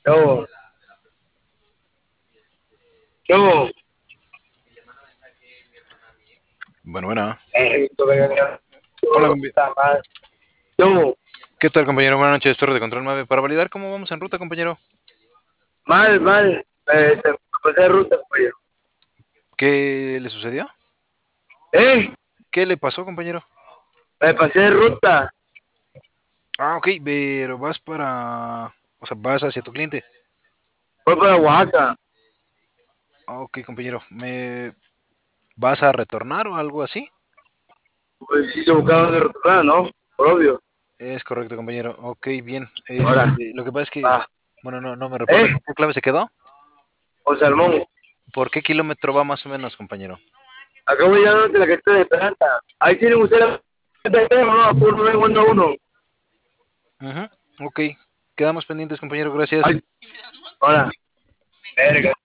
Yo, yo, Bueno, bueno. esto que Hola, está mal. Yo, ¿qué tal, compañero? Buenas noches, Torre de Control 9. Para validar cómo vamos en ruta, compañero. mal, mal. Se pasé de ruta, pues. ¿Qué le sucedió? ¿Eh? ¿Qué le pasó, compañero? Me pasé de ruta. Ah, ok, pero vas para... O sea, vas hacia tu cliente. Voy para Oaxaca. Ah, ok, compañero. ¿Me vas a retornar o algo así? Pues sí, se buscaban de retornar, ¿no? Por obvio. Es correcto, compañero. Ok, bien. Ahora, Lo que pasa es que... va. Bueno, no me recuerdo ¿Eh? con qué clave se quedó. O Salmón. ¿Por qué kilómetro va más o menos, compañero? Acabo de llegar de la gente de Esperanza. Ahí tienen ustedes la no, por 911. Ujú, ok, quedamos pendientes, compañero. Gracias. Ay, ahora, verga.